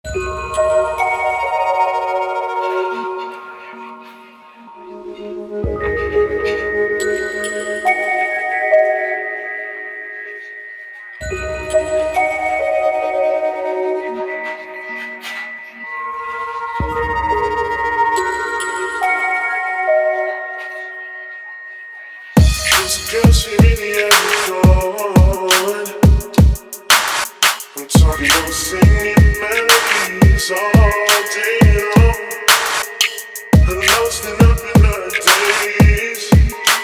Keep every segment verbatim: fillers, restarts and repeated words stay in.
Girl, she really has it on. I'm talking about singing melodies all day long. I'm lost and up in her days.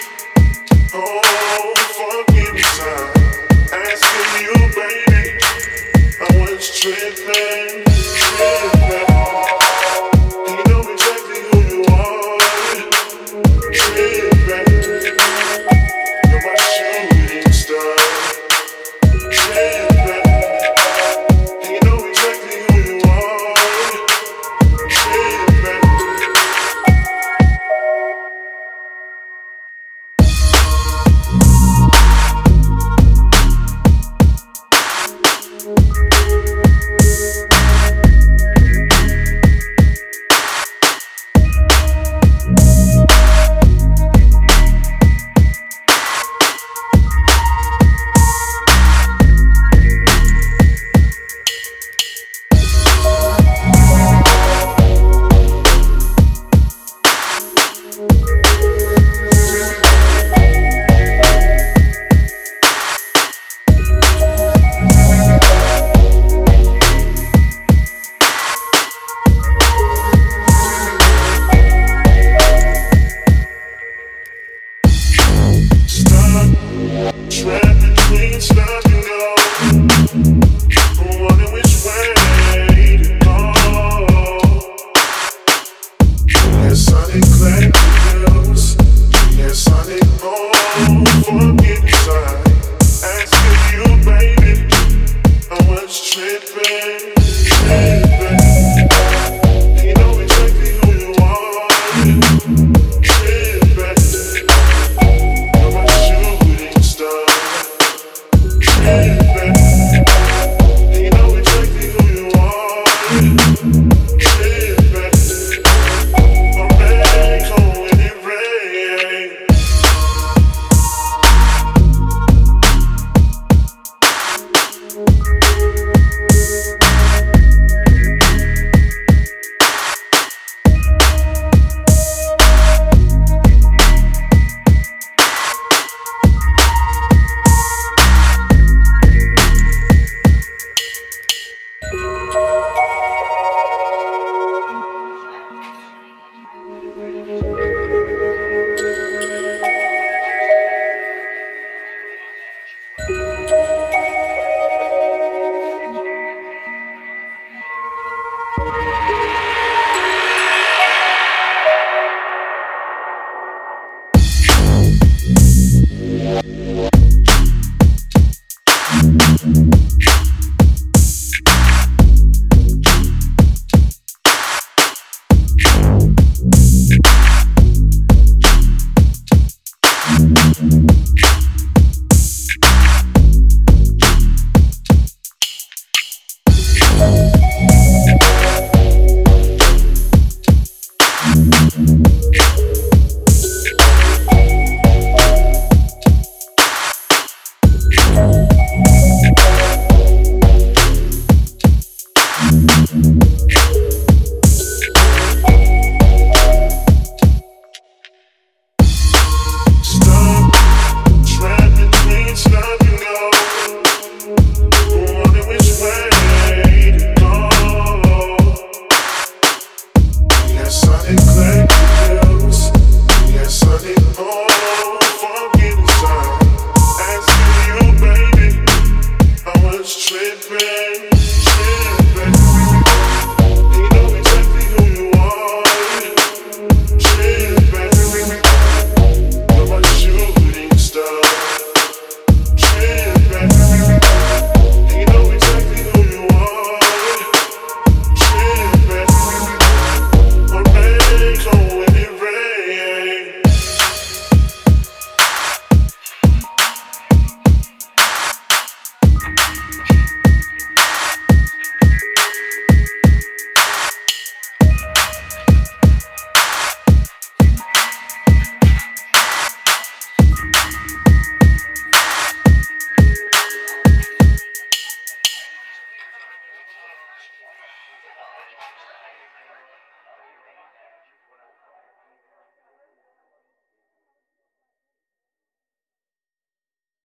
Oh, fucking inside. Asking you, baby, I was tripping, tripping. You know exactly who you are. Tripping. Trapped between stop and go, wondering which way to go. Yes, I declare the bills. Yes, I did all forget inside. Asking you, baby, I was tripping, tripping. You know exactly who you are. Tripping. You're my shooting star. You know exactly who you are. I'm ready, cold when it rains. We'll be right back.